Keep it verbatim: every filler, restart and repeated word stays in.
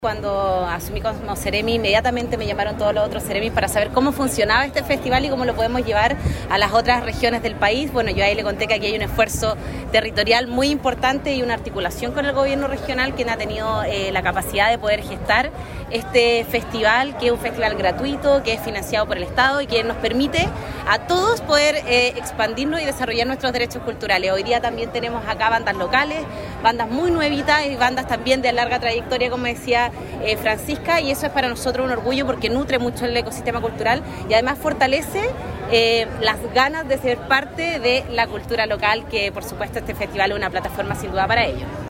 Cuando asumí como Ceremi, inmediatamente me llamaron todos los otros Ceremis para saber cómo funcionaba este festival y cómo lo podemos llevar a las otras regiones del país. Bueno, yo ahí le conté que aquí hay un esfuerzo territorial muy importante y una articulación con el gobierno regional, quien ha tenido eh, la capacidad de poder gestar este festival, que es un festival gratuito, que es financiado por el Estado y que nos permite a todos poder eh, expandirnos y desarrollar nuestros derechos culturales. Hoy día también tenemos acá bandas locales, bandas muy nuevitas y bandas también de larga trayectoria, como decía Eh, Francisca, y eso es para nosotros un orgullo porque nutre mucho el ecosistema cultural y además fortalece eh, las ganas de ser parte de la cultura local, que por supuesto este festival es una plataforma sin duda para ello.